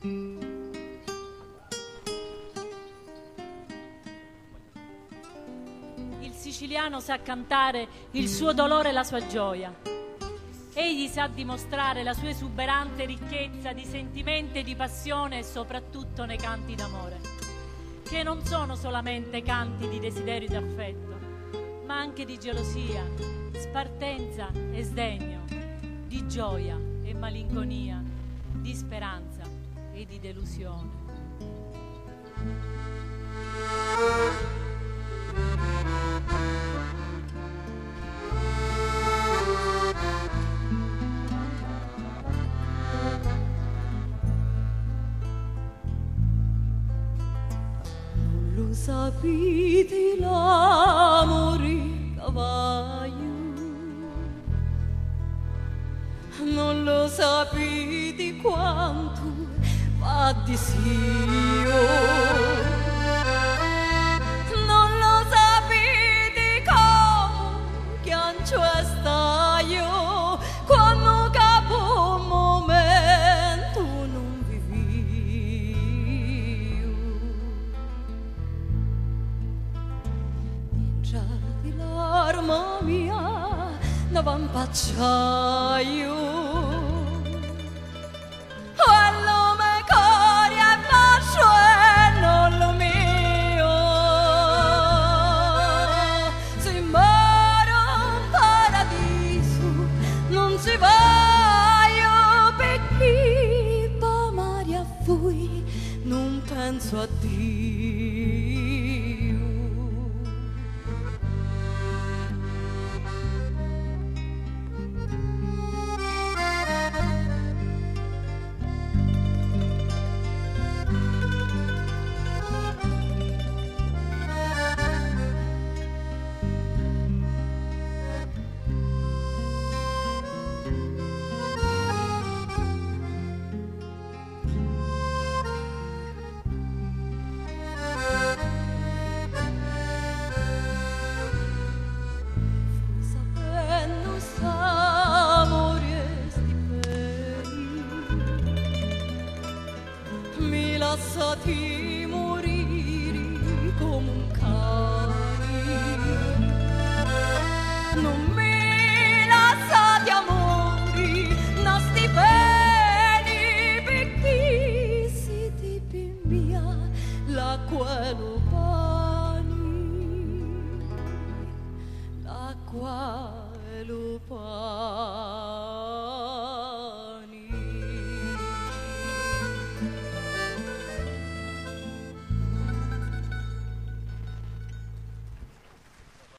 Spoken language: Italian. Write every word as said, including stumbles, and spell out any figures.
Il siciliano sa cantare il suo dolore e la sua gioia. Egli sa dimostrare la sua esuberante ricchezza di sentimenti e di passione, e soprattutto nei canti d'amore, che non sono solamente canti di desiderio e di affetto, ma anche di gelosia, spartenza e sdegno, di gioia e malinconia, di speranza e di delusione. Non lo sapete l'amore cavaglio, non lo sapete quanto fa desio, non lo sapete come chiancio staio quando capo un momento non vivio. Piangiate l'arma mia davanti acciaio, non penso a Dio. Lasciati